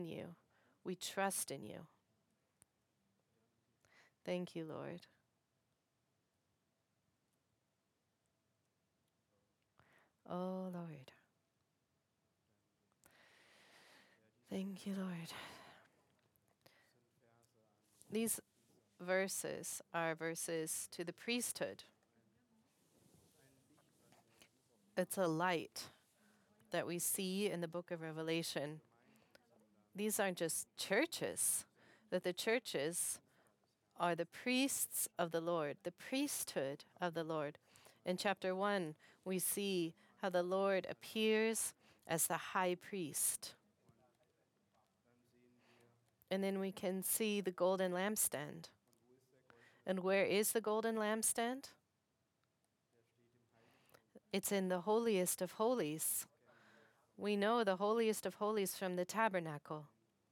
you. We trust in you. Thank you, Lord. Oh, Lord. Thank you, Lord. These verses are verses to the priesthood. It's a light that we see in the book of Revelation. These aren't just churches, that the churches are the priests of the Lord, the priesthood of the Lord. In chapter 1, we see how the Lord appears as the high priest. And then we can see the golden lampstand. And where is the golden lampstand? It's in the holiest of holies. We know the holiest of holies from the tabernacle.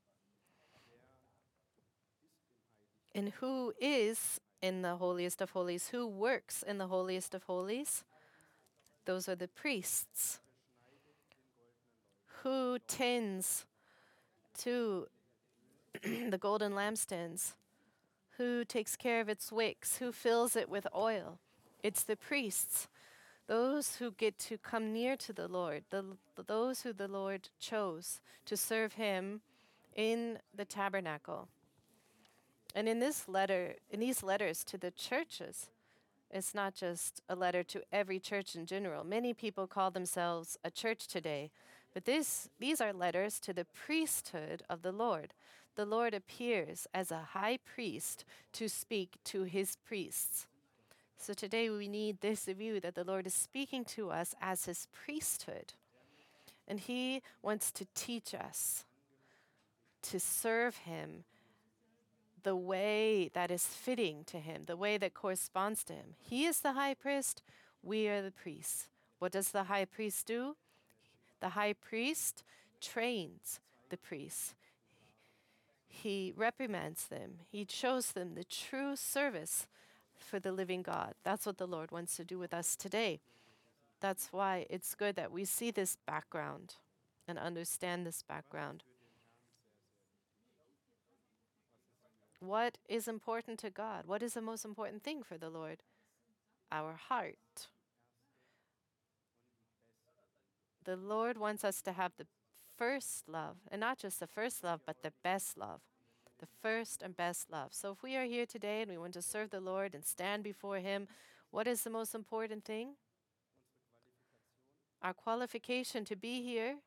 And who is in the holiest of holies? Who works in the holiest of holies? Those are the priests. Who tends to the golden lampstands? Who takes care of its wicks? Who fills it with oil? It's the priests. Those who get to come near to the Lord, those who the Lord chose to serve him in the tabernacle. And in these letters to the churches, it's not just a letter to every church in general. Many people call themselves a church today, but these are letters to the priesthood of the Lord. The Lord appears as a high priest to speak to his priests. So today we need this view that the Lord is speaking to us as his priesthood. And he wants to teach us to serve him the way that is fitting to him, the way that corresponds to him. He is the high priest, we are the priests. What does the high priest do? The high priest trains the priests. He reprimands them. He shows them the true service for the living God. That's what the Lord wants to do with us today. That's why it's good that we see this background and understand this background. What is important to God? What is the most important thing for the Lord? Our heart. The Lord wants us to have the first love, and not just the first love, but the best love. The first and best love. So if we are here today and we want to serve the Lord and stand before him, what is the most important thing? Our qualification to be here.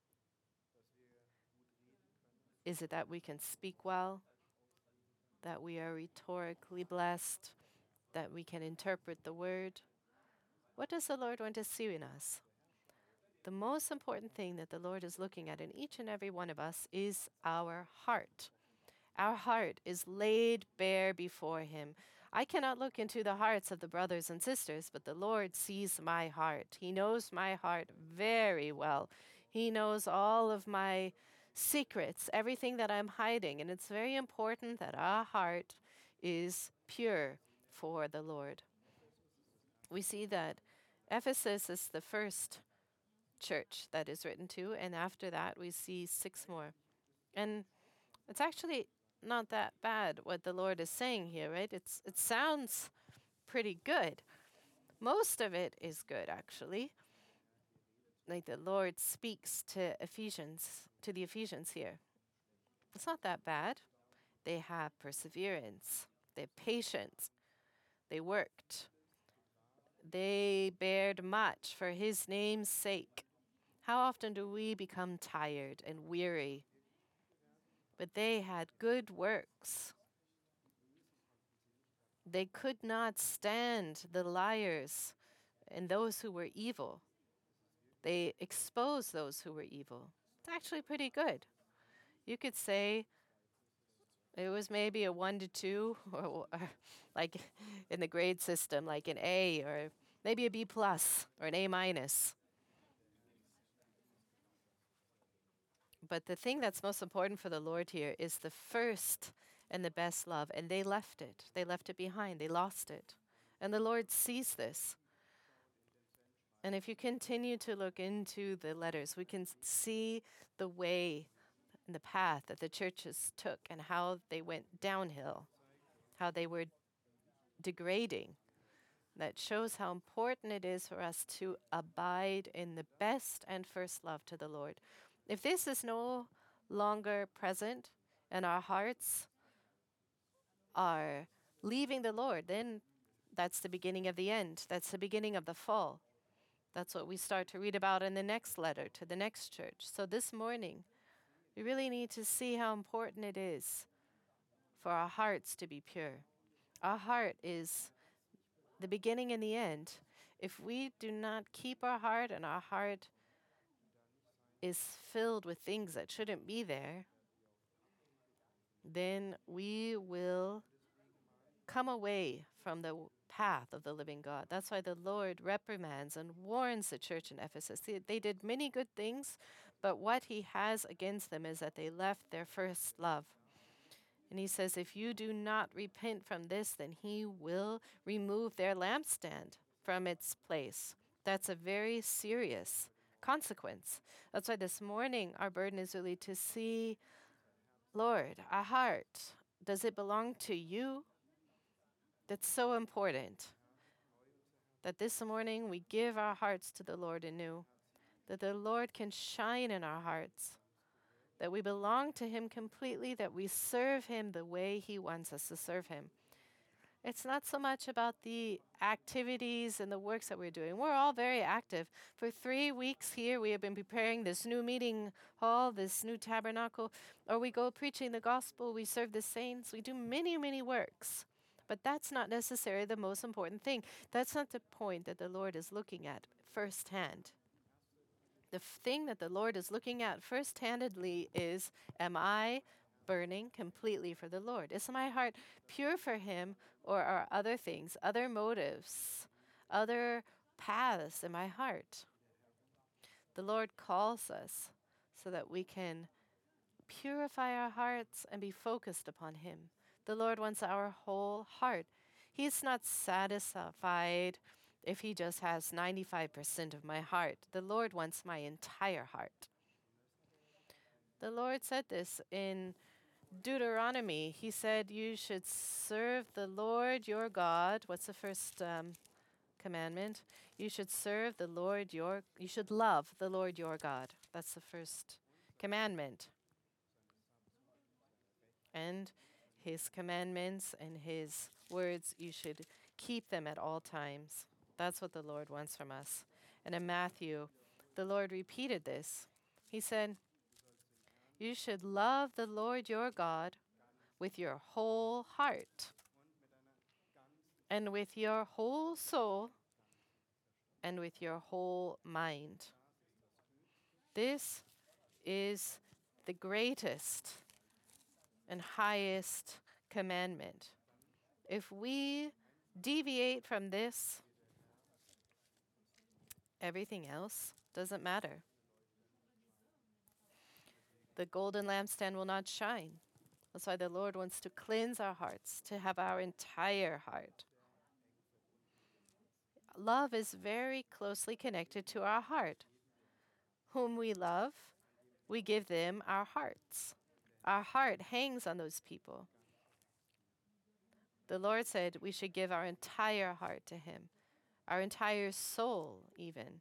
Is it that we can speak well? That we are rhetorically blessed? That we can interpret the word? What does the Lord want to see in us? The most important thing that the Lord is looking at in each and every one of us is our heart. Our heart is laid bare before him. I cannot look into the hearts of the brothers and sisters, but the Lord sees my heart. He knows my heart very well. He knows all of my secrets, everything that I'm hiding. And it's very important that our heart is pure for the Lord. We see that Ephesus is the first church that is written to, and after that we see 6 more. And it's actually not that bad what the Lord is saying here, right? It sounds pretty good. Most of it is good, actually. Like the Lord speaks to the Ephesians here. It's not that bad. They have perseverance. They have patience. They worked. They bared much for his name's sake. How often do we become tired and weary? But they had good works. They could not stand the liars and those who were evil. They exposed those who were evil. It's actually pretty good. You could say it was maybe a 1 to 2, or like in the grade system, like an A, or maybe a B plus or an A minus. But the thing that's most important for the Lord here is the first and the best love. And they left it. They left it behind. They lost it. And the Lord sees this. And if you continue to look into the letters, we can see the way and the path that the churches took and how they went downhill, how they were degrading. That shows how important it is for us to abide in the best and first love to the Lord. If this is no longer present and our hearts are leaving the Lord, then that's the beginning of the end. That's the beginning of the fall. That's what we start to read about in the next letter to the next church. So this morning, we really need to see how important it is for our hearts to be pure. Our heart is the beginning and the end. If we do not keep our heart and our heart is filled with things that shouldn't be there, then we will come away from the path of the living God. That's why the Lord reprimands and warns the church in Ephesus. They did many good things, but what he has against them is that they left their first love. And he says, if you do not repent from this, then he will remove their lampstand from its place. That's a very serious consequence. That's why this morning our burden is really to see, Lord, our heart, does it belong to you? That's so important that this morning we give our hearts to the Lord anew, that the Lord can shine in our hearts, that we belong to him completely, that we serve him the way he wants us to serve him. It's not so much about the activities and the works that we're doing. We're all very active. For 3 weeks here, we have been preparing this new meeting hall, this new tabernacle, or we go preaching the gospel, we serve the saints, we do many, many works. But that's not necessarily the most important thing. That's not the point that the Lord is looking at firsthand. The thing that the Lord is looking at first-handedly is, am I burning completely for the Lord? Is my heart pure for him, or are other things, other motives, other paths in my heart? The Lord calls us so that we can purify our hearts and be focused upon him. The Lord wants our whole heart. He's not satisfied if he just has 95% of my heart. The Lord wants my entire heart. The Lord said this in Deuteronomy. He said, you should serve the Lord your God. What's the first commandment? You should serve the Lord you should love the Lord your God. That's the first commandment. And his commandments and his words, you should keep them at all times. That's what the Lord wants from us. And in Matthew, the Lord repeated this. He said, you should love the Lord your God with your whole heart and with your whole soul and with your whole mind. This is the greatest and highest commandment. If we deviate from this, everything else doesn't matter. The golden lampstand will not shine. That's why the Lord wants to cleanse our hearts, to have our entire heart. Love is very closely connected to our heart. Whom we love, we give them our hearts. Our heart hangs on those people. The Lord said we should give our entire heart to him, our entire soul even,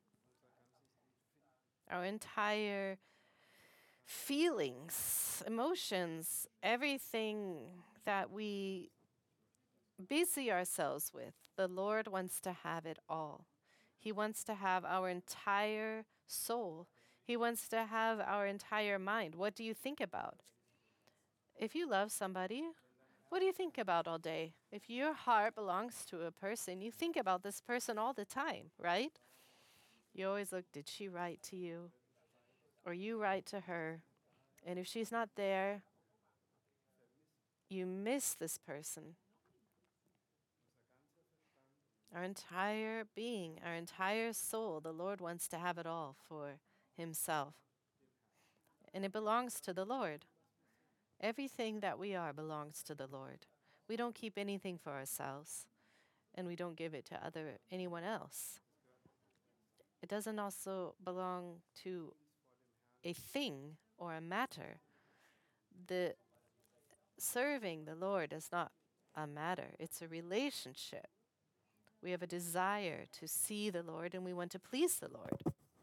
our entire feelings, emotions, everything that we busy ourselves with. The Lord wants to have it all. He wants to have our entire soul. He wants to have our entire mind. What do you think about? If you love somebody, what do you think about all day? If your heart belongs to a person, you think about this person all the time, right? You always look, did she write to you? Or you write to her? And if she's not there, you miss this person. Our entire being, our entire soul, the Lord wants to have it all for himself. And it belongs to the Lord. Everything that we are belongs to the Lord. We don't keep anything for ourselves, and we don't give it to anyone else. It doesn't also belong to a thing or a matter. The serving the Lord is not a matter, it's a relationship. We have a desire to see the Lord and we want to please the Lord.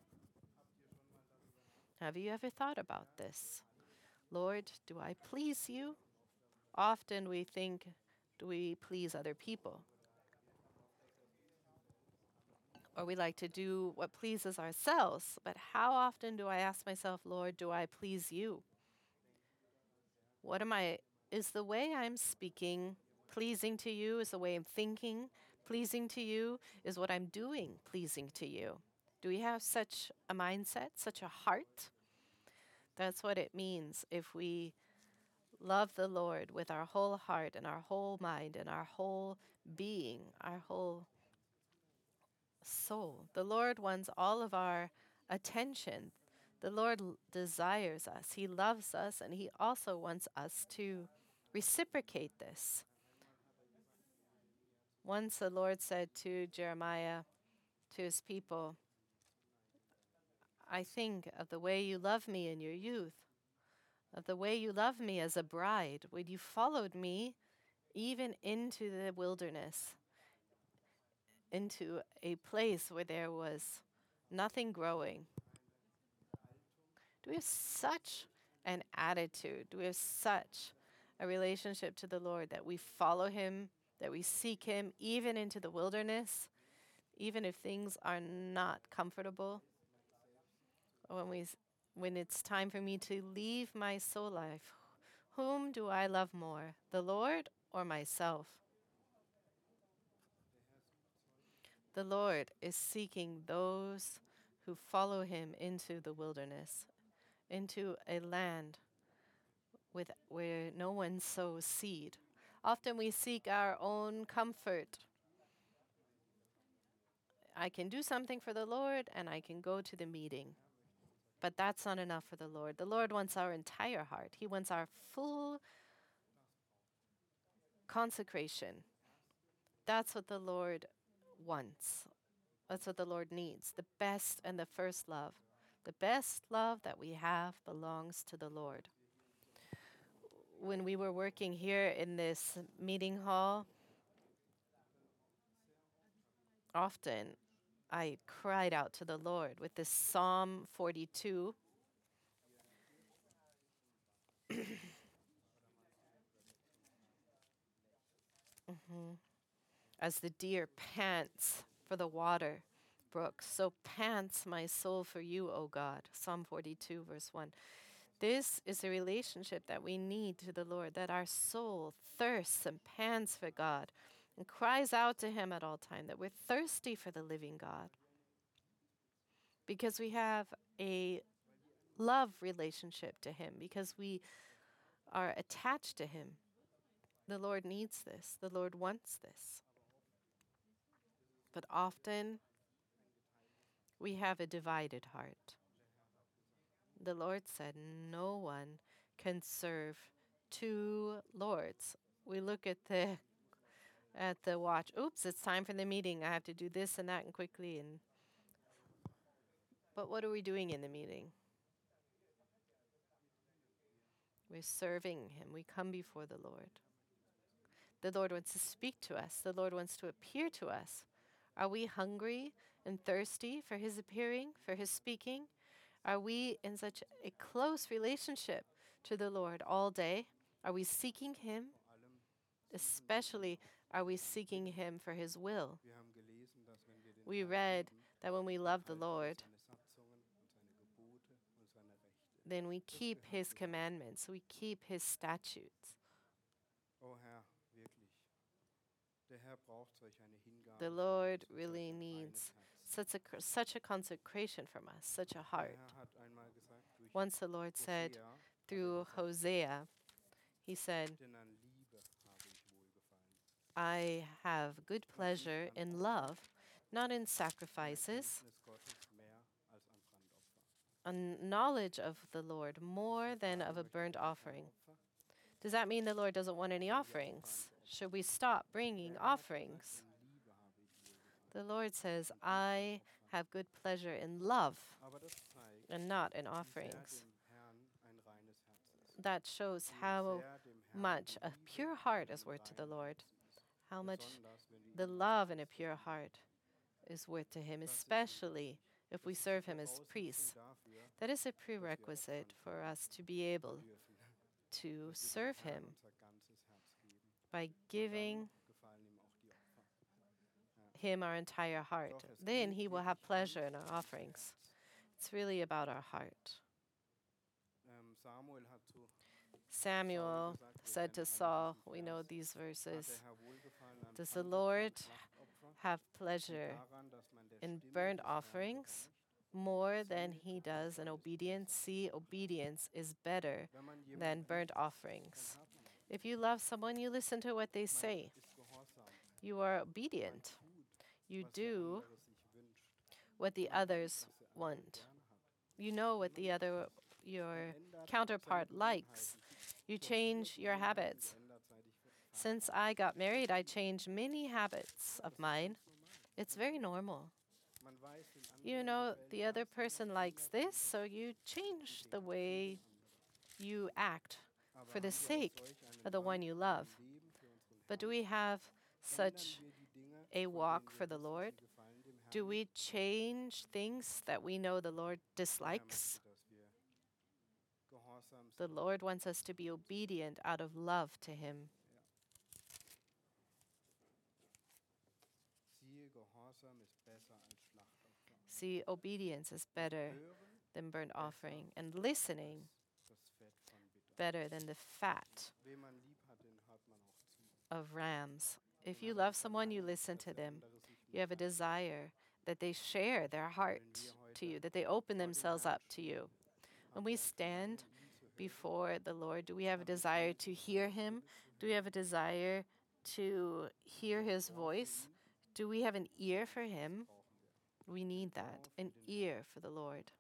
Have you ever thought about this? Lord, do I please you? Often we think, do we please other people? Or we like to do what pleases ourselves. But how often do I ask myself, Lord, do I please you? What am I, is the way I'm speaking pleasing to you? Is the way I'm thinking pleasing to you? Is what I'm doing pleasing to you? Do we have such a mindset, such a heart? That's what it means if we love the Lord with our whole heart and our whole mind and our whole being, our whole soul. The Lord wants all of our attention. The Lord desires us. He loves us, and He also wants us to reciprocate this. Once the Lord said to Jeremiah, to his people, I think of the way you loved me in your youth, of the way you loved me as a bride, when you followed me even into the wilderness, into a place where there was nothing growing. Do we have such an attitude? Do we have such a relationship to the Lord that we follow Him, that we seek Him even into the wilderness, even if things are not comfortable? When it's time for me to leave my soul life, whom do I love more, the Lord or myself? The Lord is seeking those who follow Him into the wilderness, into a land where no one sows seed. Often we seek our own comfort. I can do something for the Lord and I can go to the meeting. But that's not enough for the Lord. The Lord wants our entire heart. He wants our full consecration. That's what the Lord wants. That's what the Lord needs. The best and the first love. The best love that we have belongs to the Lord. When we were working here in this meeting hall, often I cried out to the Lord with this Psalm 42. As the deer pants for the water brook, so pants my soul for you, O God. Psalm 42, verse 1. This is a relationship that we need to the Lord, that our soul thirsts and pants for God and cries out to Him at all time, that we're thirsty for the living God. Because we have a love relationship to Him, because we are attached to Him. The Lord needs this. The Lord wants this. But often we have a divided heart. The Lord said, no one can serve two lords. We look at the watch. Oops, it's time for the meeting. I have to do this and that and quickly. But what are we doing in the meeting? We're serving Him. We come before the Lord. The Lord wants to speak to us. The Lord wants to appear to us. Are we hungry and thirsty for His appearing, for His speaking? Are we in such a close relationship to the Lord all day? Are we seeking Him? Especially, are we seeking Him for His will? We read that when we love the Lord, then we keep His commandments, we keep His statutes. The Lord really needs such a consecration from us, such a heart. Once the Lord said through Hosea, He said, I have good pleasure in love, not in sacrifices, a knowledge of the Lord more than of a burnt offering. Does that mean the Lord doesn't want any offerings? Should we stop bringing offerings? The Lord says, I have good pleasure in love and not in offerings. That shows wie how sehr dem Herrn much die a Liebe pure und heart is die worth to the Lord, Reinheit ist. how much Besonders, wenn wir the ihn als love in a Priester pure dienen. heart is worth to Him, Das ist wichtig. especially if we Das ist die serve Him as Voraussetzung priests. dafür, That is a dass wir prerequisite opfern for können, us to be able dürfen, to dass wir dem serve Herrn Him unser ganzes Herz geben. by Und dann giving gefallen ihm auch die Opfer. Ja. Him our entire heart. Doch es Then geht He will have wirklich pleasure ganz in our um unser offerings. Herz. It's really about our heart. Samuel hat zu Samuel gesagt, wir said to kennen alle Saul, diesen we know Vers, these hat der verses, Herr wohlgefallen an does the Brandopfer Lord und Schlachtopfer have und pleasure daran, dass man der in Stimme burnt des Herrn offerings gehorcht? more than Siehe, He does in Gehorsam ist obedience? besser als See, Schlacht. obedience is better Wenn man than jemanden burnt liebt, dann offerings. hört man auf If ihn. you love someone, you listen to what they Man say. ist gehorsam. You are Man obedient. tut, You was der do andere sich wünscht. what the Man weiß, others was der andere want. gerne hat. You know what Man the other your ändert seine counterpart likes. Gewohnheiten. You So viele change your Gewohnheiten habits. geändert, seit ich Since verheiratet I bin. got married, I changed many habits Ja, of das ist mine. ganz normal. It's very normal. Man weiß, den You anderen know, gefällt the other das, und dann person likes ändert man this, das so you und change the dehnt für way den anderen. you act Aber for the haben wir auch sake solch einen of the one Wandel you in love. unserem Leben für unseren But do Herrn? we have Ändern such wir die Dinge, a von walk denen for wir the wissen, sie Lord? gefallen dem Do Herrn we nicht? change things that we know the Lord Der Herr dislikes? möchte, dass wir gehorsam The sind. Lord wants us to be obedient out of love to Him. Ja. Siehe, Gehorsam ist besser als Schlachtopfer. See, obedience is better Hören than burnt besser offering, and listening als das Fett von Bittern. better than the fat Wen man lieb hat, den hört man auch zu. of rams. If Man you hat ein love someone, you Verlangen, listen dass to der them. andere sich You have a mitteilt. desire that they share their Wenn heart wir to you, heute that they open vor dem themselves Herrn up to you. stehen, When haben we wir ein Verlangen, stand ihn zu hören? before the Lord, do we have a Haben wir desire seine to hear Him? Stimme zu Do we have a hören? desire to hear Haben wir ein His Ohr für voice? ihn? Do we have an ear for Das Him? brauchen wir. We Ein need Ohr that, für an den ear Herrn. for the Lord.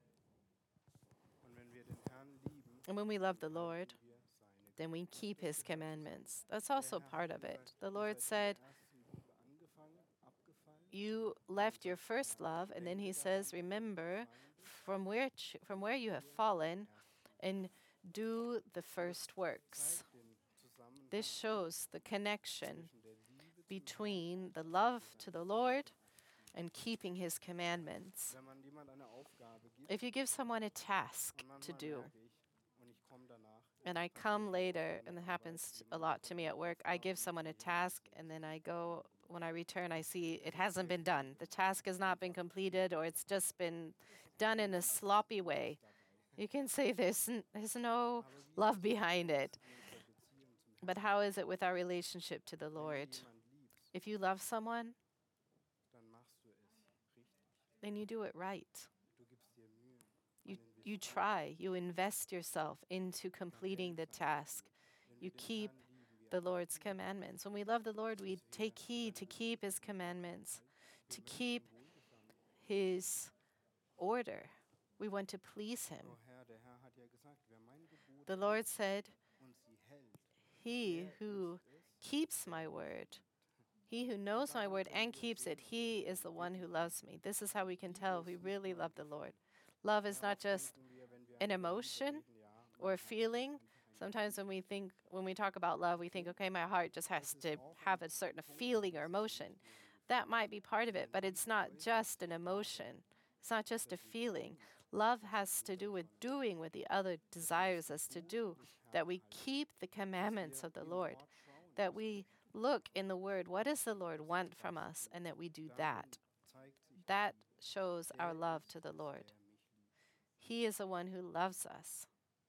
Und wenn wir den Herrn lieben, And when we love the dann Lord, halten wir seine then we Gebote. keep Das His gehört zusammen. commandments. That's Der also Herr hat part of it. gesagt, The ihr Lord seid von der said, ersten Liebe abgefallen. you Und left your sagt, first love, and then denke He daran, says, woran ihr remember gefallen bist, from where you have tue fallen, den ersten. and do the first Das works. zeigt den Zusammenhang This shows the connection zwischen der Liebe zum Herrn between the und love to seinen the Geboten Lord achten. and keeping His commandments. Wenn man jemand eine Aufgabe gibt, If you give someone a task und to manchmal do, merke ich, und ich komme danach, and I passiert come das auch later, in and der it Arbeit, happens a jemand lot to bekommt me eine at work, I Aufgabe give und someone a die haben task, sie and nicht then I gemacht. go, when I return, I see it Es ist hasn't been done. definitiv The task has not been einfach completed, or it's just been done in a sloppy way. dabei. You can say there's no Aber wie ist love es behind mit it. uns in unserer Beziehung zum But Herrn? how is it with our relationship to the Wenn du Lord? jemanden liebst, If you love someone, dann machst du es richtig. then you do it right. Du gibst dir Mühe. You, Man you investiert. try, you invest yourself into completing the task. Wenn You wir den keep Herrn lieben, wir the Lord's achten, commandments. When we love the Lord, we dass wir take heed to seine keep His Gebote commandments, halten. to Wir möchten keep ihm wohlgefallen. His order. We want to please Him. Oh Herr, der Herr hat ja gesagt, wer mein Gebot The Lord said, und sie hält, He der who ist es, keeps der my mich word, liebt. he who knows my Daran word können and wir keeps sehen, it, ob wir he den is the Herrn one who wirklich loves lieben. me. This is how we can Liebe tell if we ist nicht really nur ein love the Lord. Gefühl. Love is Ja, not oft just denken wir, wenn wir an über Liebe emotion reden, ja, mein or Herz ist feeling. einfach ein Sometimes Gefühl. when we talk about love, we think, okay, my heart just Das has ist to auch have ein a certain Punkt, feeling or aber es ist emotion. nicht nur ein That Gefühl, might be part of it, but sondern it's Liebe not äußert just an sich darin, emotion. It's not just a dass wir feeling. tun, Love was has der to do Bruder with von uns doing what the other dass wir das desires us to Gebot do, des that Herrn we halten, keep the dass commandments wir of the im Lord, Wort schauen, that was er we tut. look in the Word, what does the Lord Das want from das us, tun. and that we do Darin that. zeigt sich die That Liebe. shows our Der love ist to the es, Lord. der mich liebt. He is the one who loves us.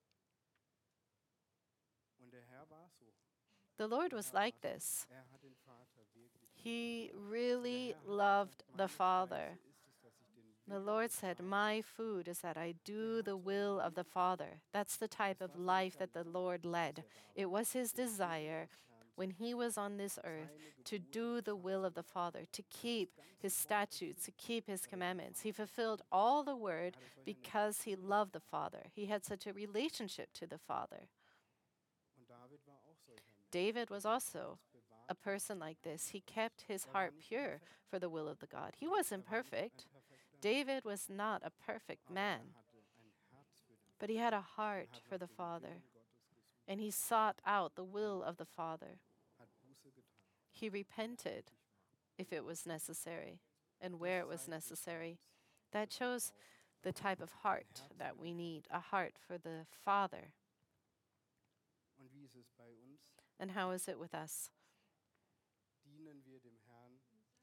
Und der Herr war so. The Lord Der was Herr war like so. this. Er hat den Vater wirklich geliebt. He Und der really Herr hat loved gesagt, the meine Father. Speise ist es, dass ich den The Willen Lord des said, Vaters my tue. food is that I Der do Herr the hat so will of the geliebt. Father. That's the type Es of war sein life that the Verlangen, Lord als led. er da It war, was his den Willen desire des Herrn zu when he was tun, on this earth seine to Gebote do the exakt will zu of the befolgen. Father, to Er hat keep das ganze his Wort statutes, to erfüllt, keep his weil er den commandments. He Vater so fulfilled liebt. all the word Er hatte solch eine because he Beziehung loved the zum Vater. Father. He had such a relationship to the Father. Und David war auch solch ein Mensch, David der was sein also Herz a bewahrte. person like this. He kept his Er war heart nicht pure perfekt. for the will of the God. He wasn't Er war nicht ein perfect. perfekter Mensch. David was not a perfect Aber er man, hatte ein Herz für den but he Vater. had a Er heart hat for nach the dem Father. Willen Gottes and he sought out the will of the Father. hat Buße getan, He repented nötig war. if it was necessary and where it was necessary. That shows the type of heart that we need, a heart for the Father. Und wie ist es bei uns? And how is it with us? Dienen wir dem Herrn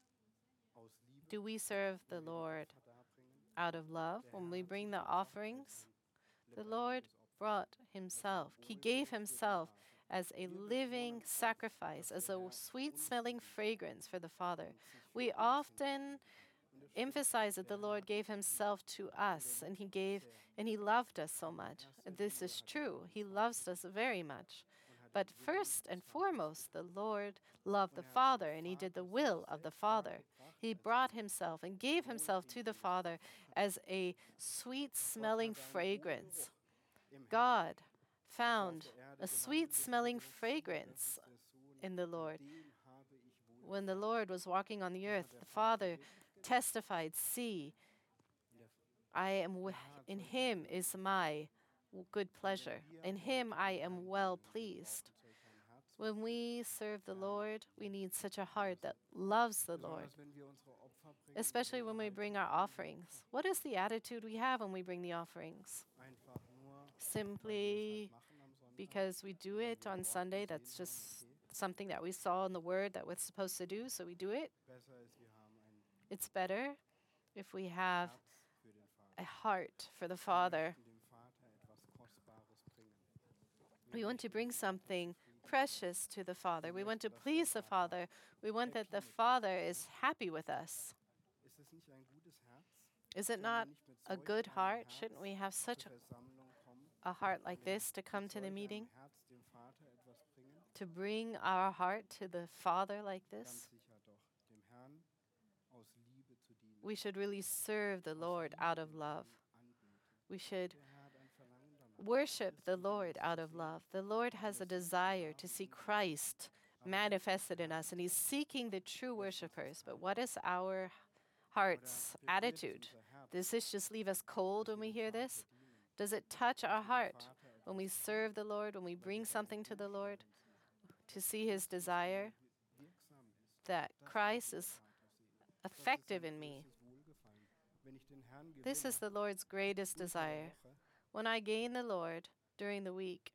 aus Liebe? Do we serve the wenn wir die Lord Opfer darbringen? out of love Der when Herr we hat bring sich the geopfert als offerings? ein The Lord lebendiges Opfer, brought als ein himself. He wohlgeruchtes gave für den himself Vater. as a Wir betonen living oft, sacrifice, dass as der a Herr sweet uns smelling liebt fragrance for the Father. und sich für We uns often hingegeben hat. Und das stimmt. emphasize that Der the Herr Lord hat gave uns geliebt. himself to Und er us, and liebt he uns gave sehr. and he loved us so Aber in much. erster This Linie is hat er true. uns He Vater loves us geliebt very much. und hat But den Willen first des and Vaters foremost, the getan. Lord loved the Und er hat den Father, and he did the Vater will sich of the selbst Father. dargebracht He als brought ein himself and gave himself to the wohlriechendes Father Opfer. as a sweet Gott smelling hat einen fragrance. Wohlgeruch im Herrn, God als er auf found der Erde a sweet gewandelt ist, hat er smelling gesagt, siehe, das fragrance ist der Sohn, in the an Lord. dem habe ich When the wohlgefallen. Lord was walking on the Das earth, hat der the Vater Father wirklich getan. testified, See, Und der I am Der Herr hat in solche him Herzen. is my good Und wenn pleasure. wir In heute him I dem am Herrn well dienen, wir pleased. brauchen solch ein Herz, When was we serve the Herrn Lord, we liebt. need such a heart that loves the Lord, Besonders wenn wir unsere Opfer bringen, especially when we welche bring Haltung our bringen wir offerings. What is the attitude we have when we bring the offerings? Einfach nur, weil wir es Simply halt machen am Sonntag. because we do Und weil it wir on dort Sunday, gesehen that's haben, just okay, something that we saw in the Word that we're supposed to do, so we do it. besser ist, wir haben ein It's better if we have Herz für den a Vater. heart for the Wir Father. möchten dem Vater etwas Kostbares bringen. We want to möchten bring den Vater something zufriedenstellen. precious to the Father. We want to möchten, dass der please the Vater Father. We want that happy the mit uns Father ist, is happy with us. Ist es nicht ein gutes Herz? Is it Sollen wir not nicht mit a solch good einem heart? Herz Shouldn't we have zur such Versammlung kommen? a heart like Und this to come mit to the solch einem meeting? Herz dem Vater etwas bringen? To bring our heart to the Father like Ganz this? sicher doch, dem Herrn aus Liebe zu dienen. We should really serve the aus Lord Liebe out of den love. Herrn anbeten. We should Der Herr hat ein Verlangen danach, worship the Christus in Lord uns out zu of sehen, love. The Lord has a es zu desire to offenbaren see und Christ Aber manifested der in Herr us, and He's hat seeking the true Jetzt ist es worshipers. But ein- what is our Oder heart's berührt es attitude? unser Herz, Does this just leave us cold dass when wir we dem hear Vater this? dienen, Does it touch dass our wir dem heart Vater when we etwas serve bringen, the Lord, when we weil bring wir seinen something to the Lord, Wohlgefallen sehen, to dass see His Christus desire, in mir wirksam ist, that dass wir Christ den is Vater sehen. Das ist effective sein in me? größtes Wohlgefallen. Wenn ich den Herrn This is gewinne the Lord's greatest unter der desire. Woche, When I gain the Lord during the week,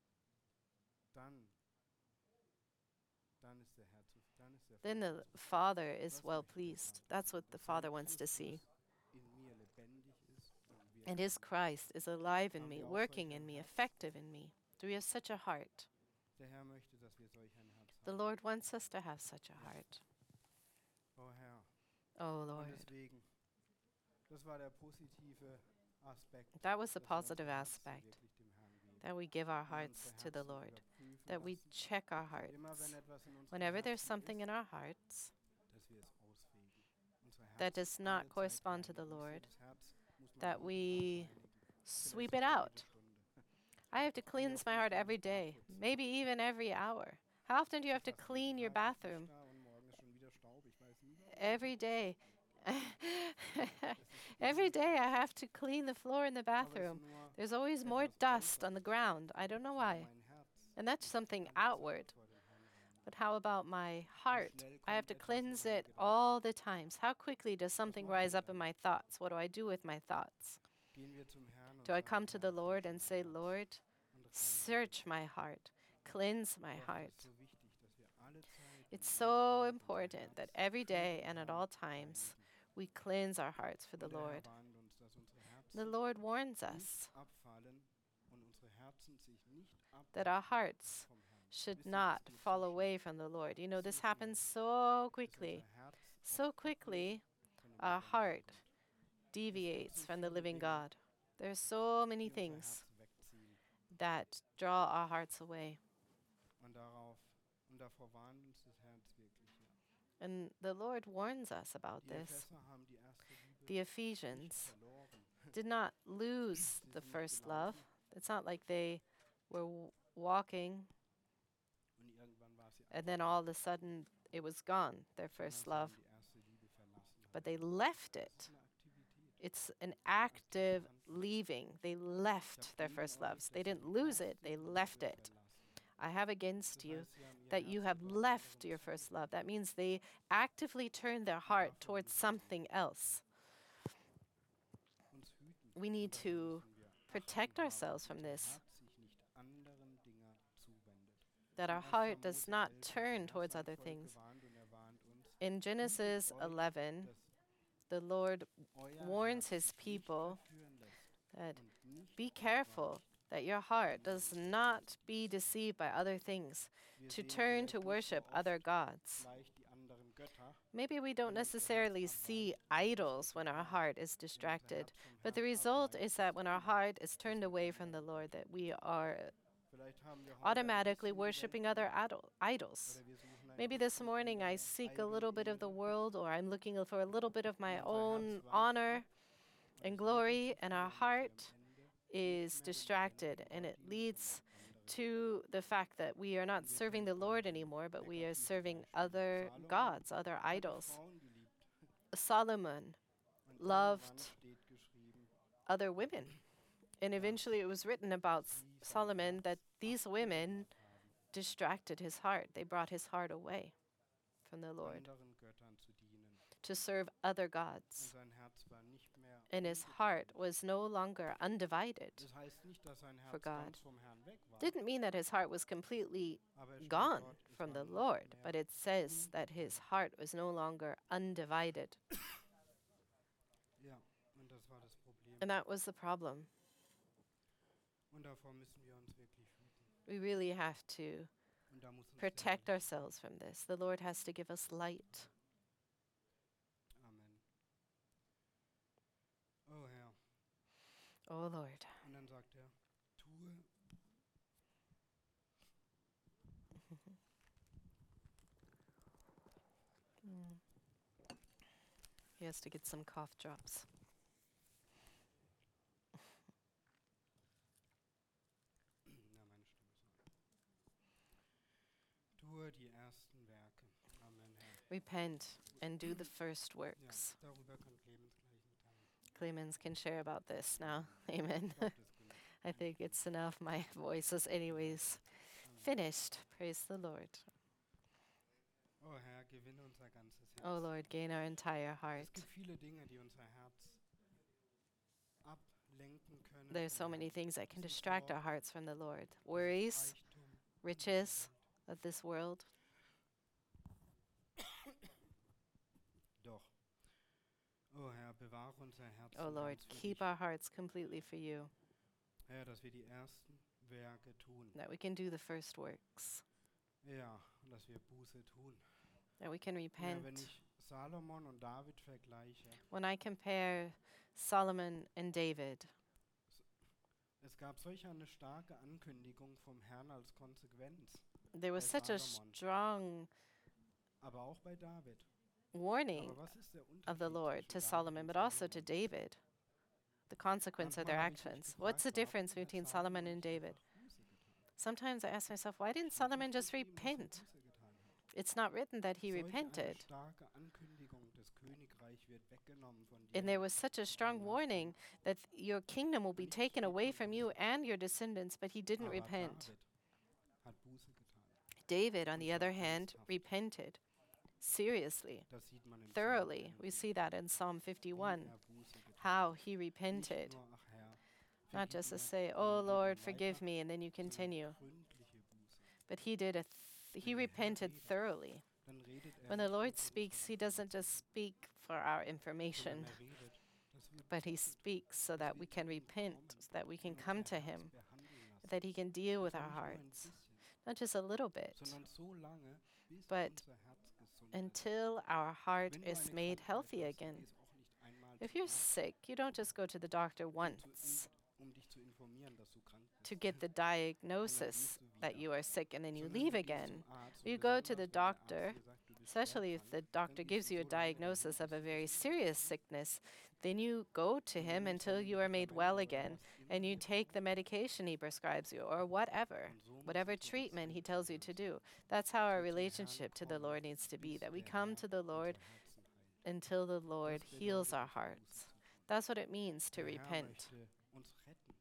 dann ist der Herr dann ist der then Vater the zufrieden. Father is Das well möchte der pleased. Vater That's sehen, what the dass sein Father wants to see. Christus in mir lebendig ist und And His wirksam. Christ is alive in Haben me, wir auch working solch in ein me, Herz? effective in me. Do we have such a heart? Der Herr möchte, dass wir solch ein Herz The haben. Lord wants us to have such a heart. Oh Herr. Oh Und Lord. deswegen, das war der positive Aspekt, That was the dass wir positive unser Herz aspect, wirklich dem Herrn geben. that we give our Und hearts unsere to the Herzen Lord, überprüfen that we lassen. check our Und immer hearts. wenn etwas in unserem Whenever there's Herzen something ist, in our hearts dass wir es ausfegen. Unser Herz that does not alle Zeit correspond to the reinigen. Lord, Das Herz muss man that jeden Tag we reinigen. sweep Vielleicht it sogar out. jede Stunde. I have to Wie cleanse oft my muss heart man every das Bad day, putzen? maybe even every hour. How often do you have to Fast jeden clean your Tag ist bathroom? Licht da und morgen ist schon wieder Staub. Ich weiß nie, warum. Every day. Es ist Every immer day I Putz. have to clean the floor in the Aber es ist bathroom. nur There's always more etwas dust on the Äußeres. ground. I don't know Aber why. mein Herz And that's muss something alle Zeit outward. vor den Herrn reinigen. But how about my Wie heart? schnell I have kommt to etwas in cleanse meine it Gedanken? all the times. How quickly does something mache ich rise up in dann? my thoughts? What do I do with my thoughts? Gehen wir zum Herrn und Do I sagen, come to the Herr, Lord search and mein say, Herz Lord, und reinige search es. my heart, cleanse my Oh, es heart? ist so wichtig, dass wir alle Zeit It's und so jeden Tag unser important that Herz every für den day and at Herrn all times reinigen. we cleanse our hearts for the Und der Herr Lord. warnt uns, dass unsere The Herzen Lord warns nicht us abfallen und unsere Herzen sich nicht that our abwenden hearts vom Herrn. should Wisst ihr, not das geht fall so away schnell, from the Lord. You know, so this schnell, happens so dass quickly. unser Herz So abweicht quickly, von dem our lebendigen heart Gott. deviates so from the viele living Dinge, God. There's so many die unser things Herz wegziehen. that draw our hearts away. Und davor warnt uns das Herz wirklich. Ja. And the Lord warns us about Die this. Epheser haben die erste Liebe The nicht Ephesians verloren. did not lose Sie the sind first love. gelaufen It's not like they were walking und irgendwann war sie and then all of a sudden it was gone, their sondern first sie love. haben die erste Liebe verlassen. But they left Das it. ist eine Aktivität. It's an active Handlung. leaving. They Ich left habe their gegen first euch, loves. They dass ihr didn't die lose it, erste they Liebe left it. verlasst. I have against Das you heißt, sie haben ihr that you Herz have gewendet left your anderen first zu. love. That means they actively turned their heart Davor towards müssen wir something else. uns hüten We und need davor to müssen wir protect Achtung haben, ourselves dass from unser this, Herz sich nicht anderen Dingen zuwendet. that In our 1. heart does Mose not 11 hat der turn Herr towards sein other Volk things. gewarnt und er warnt uns, In hütet Genesis euch, 11, dass the Lord euer warns Herz his sich nicht people verführen lässt that und nicht be careful abweicht that your von heart anderen does Göttern. not be deceived by other things, Wir to sehen turn to vielleicht nicht so worship other oft gods. gleich die anderen Götter, Maybe we don't wenn unser Herz necessarily see abweicht, was wir idols when our getan. heart is Wenn unser distracted, Herz vom but the Herrn result abweicht, is that ist when our immer, heart is turned dass wir away from the andere Lord, Götter that we suchen. are Vielleicht haben wir heute ein automatically bisschen die worshiping Welt other lieb, idols. oder wir suchen ein Maybe this bisschen morning I unsere seek a eigene little bit of the Ehre world, or I'm looking for a little bit of und my unser own Herz weicht honor ab und and es wird glory, dazu and our führen, dass wir am heart Ende is nicht mehr dem distracted, lebendigen and Gott it dienen, leads sondern anderen to the fact that we are not Und wir serving kennen the alle Lord die anymore, but we are negativen serving Beispiele. other Salomon gods, other hat die idols. Frauen geliebt. Solomon Und irgendwann loved steht geschrieben, other women. And eventually it was written about sie sein Solomon that Herz these women abgewendet haben, distracted his heart. They brought his heart away from the Lord anderen Göttern zu dienen. to serve other Und gods. sein Herz war nicht mehr And his ungeteilt. heart was no longer undivided Das heißt nicht, dass sein for Herz God. ganz vom Herrn weg war, Didn't mean that his heart was completely aber es steht gone dort, es from war the nicht Lord, mehr but it says that his ungeteilt. heart was no longer undivided. Ja, und das war das Problem. And that was the problem. Und davor müssen wir uns wirklich hüten. We really have to Und da muss uns der protect Herr ourselves from this. The Lord has to give us light. Amen. Oh Herr. Oh Lord. Und dann sagt er, tue He has to get some cough drops. Na, meine Stimme ist noch. Tue die ersten Werke. Amen, Herr. Repent and do the first Ja, works. darüber kann Clemens gleich mitteilen. Clemens can share about this now. Amen. Ich glaube, das ist genug. I think it's enough. My voice is, anyways, Amen. finished. Praise the Lord. Oh Herr, gewinne unser ganzes Herz. Oh Lord, gain our entire heart. Es gibt viele Dinge, die unser Herz ablenken können. There's vom so many Herrn. things that can Es ist distract our Sorgen, hearts from the Lord. es ist Worries, Reichtum, riches Welt. of this world. Doch. Oh Herr, bewahre unser Herz. Oh Lord, keep our hearts completely for you, Herr, dass wir die ersten Werke tun. that we can do the first works, Ja, und dass wir Buße tun. that we can Ja, wenn repent. ich Salomon und David vergleiche, When I compare Solomon and David, es gab solch eine starke Ankündigung vom Herrn als Konsequenz, there was bei such a Salomon, strong aber auch bei David. warning Aber was ist der of the Unterschied Lord zwischen to David Solomon, und but also to Salomon? David. The consequence of their Manchmal habe ich mich actions. What's the gefragt, warum difference hat between Solomon Salomon and nicht David? einfach Buße getan? Sometimes I ask myself, why didn't Steht Solomon nicht just geschrieben, dass er repent? Buße getan hat. It's not written that he Solch eine repented. starke Ankündigung, das Königreich wird weggenommen von dir. And there was such a strong warning that your kingdom will be taken away from you and your descendants, but he didn't Aber repent. David hat Buße getan. David, on Und the zwar other hand, ernsthaft. repented seriously, Das sieht man in Psalm thoroughly. We 51, see that in Psalm wie 51, er Buße getan how hat. he Nicht repented. nur, ach Herr, Not vergib just to mir, say, und oh dann geht Lord, man forgive weiter, me, and then you sondern continue. gründliche Buße. But he did he Wenn der Herr repented redet, thoroughly. dann redet er When the nicht nur Lord für speaks, he unsere doesn't Gemeinde, just speak for our sondern information, er redet, dass wir but he Buße tun, speaks so dass that wir we zu can ihm repent, kommen so that we can und come unser to Herz him, behandeln lassen. that he can deal Und with zwar our nicht nur ein hearts. bisschen, Not just a little bit, sondern so lange, bis but unser Herz gesund ist. until our heart Wenn du is eine made Krankheit healthy hast, again. gehst auch nicht einmal If zum you're Arzt, sick, you don't just go to the doctor once dich zu informieren, dass du krank bist. to get the Und dann diagnosis gehst du that wieder. you are sick and then you Sondern leave du gehst again. zum Arzt You und go to the besonders, wenn der Arzt doctor, dir sagt, du bist schwer especially if the krank, doctor dann gives gehst du you a so lange dahin, diagnosis bis of a du very gesund serious bist. sickness, then you go to Und du him nimmst until dann you are made Medikamente well oder again, was immer and you dir take the vorschreibt. medication he prescribes you or whatever, Und so müssen whatever wir das treatment he Leben tells you zum to Herrn do. sein, That's how our dass wir zum Herrn relationship to the kommen, Lord needs to be, bis that we der come Herr to the Lord unser Herzen heilt. until the Lord Das heals bedeutet our es, Buße hearts. zu tun. That's what it means to Der Herr repent. möchte uns retten. Er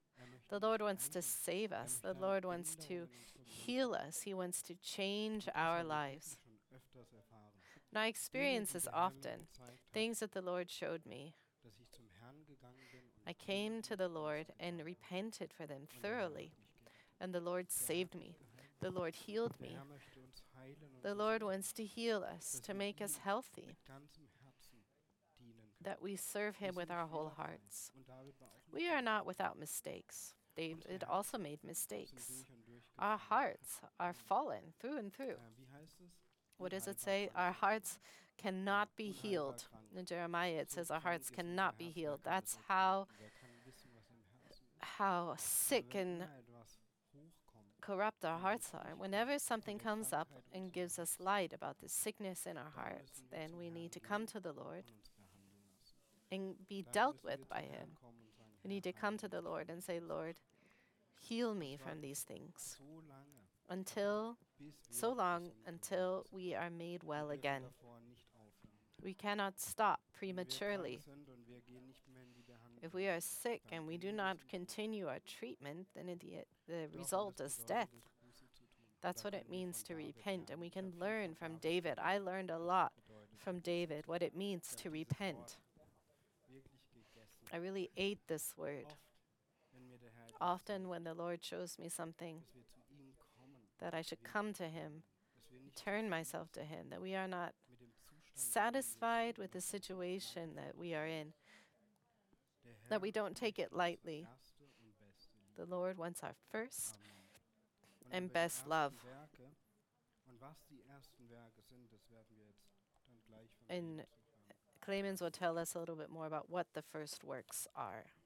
möchte The uns Lord wants to heilen. save Er us. möchte The eine Lord wants to Änderung in unserem heal Leben. us. He wants to change Und das our habe ich wirklich lives. schon öfters erfahren. And I Dinge, experience die this der Herr mir often. gezeigt hat, Things that the Lord showed me. dass ich zum Herrn gegangen bin und I came to the gründlich Lord Buße and getan habe. repented for them Und der Herr thoroughly. hat mich gerettet. And the Lord Der Herr saved hat uns me. geheilt. The Lord healed Der me. Herr möchte uns heilen und The Lord gesund wants to heal us, dass to wir make us ihm healthy, mit ganzem Herzen dienen können. that we serve Wir Him sind with our nicht whole fehlerfrei. hearts. Und David war auch nicht We are not fehlerfrei. without mistakes. Unsere David also Herzen made sind mistakes. durch und durch Our gefallen. hearts are fallen through and through. Wie heißt es? What does it Unheilbar say? krank Our sind wir. hearts cannot be Unheilbar healed. krank. In Jeremiah, it So says our krank hearts ist unser cannot be Herz, wer healed. kann das That's ergründen? Wer kann wissen, was im Herzen ist? how Aber sick wenn and immer etwas hochkommt corrupt our von dem hearts are. Licht Whenever von something der comes up Krankheit and unseres gives us Herzens, light about the sickness in our dann hearts, müssen wir then zum we Herrn need to come gehen to the Lord und uns behandeln lassen. and be Dann dealt müssen with wir by zum Herrn Him. kommen und sagen, We Herr, need to come heile to the mich Lord von and dieser say, Lord, Sache. heal Und me zwar from these things so lange, until bis so wir long gesund until geworden sind. we are made Wir well dürfen again. davor nicht aufhören. We cannot stop Wenn wir krank prematurely. sind und wir gehen nicht mehr in die Behandlung, If we are sick dann and we do enden wir not zum Tod. continue our treatment, then the Doch, und result das is death. bedeutet es, Buße zu tun. That's Da what it können wir means von to David repent, and lernen. we Ich habe can viel learn von from David David. I gelernt, learned a was lot es bedeutet, from Buße zu David, tun. what it means Ich to habe dieses Wort repent. wirklich gegessen. I really ate this word. Oft, wenn mir der Herr etwas Often, zeigt, when the Lord shows me something, dass wir zu ihm kommen, that I should wirklich come to kommen, Him, dass wir nicht turn zufrieden myself to sind Him, that we are not mit dem Zustand, in dem wir satisfied sind with und the dass wir uns situation that we are in, der that Herr we don't take möchte it unser lightly. erste und beste The Liebe. Lord wants our first Amen. Und and über die best love. ersten Werke und was die ersten Werke sind, das werden wir jetzt dann gleich von And Clemens noch hören. Clemens will tell us a little bit more about what the first works are.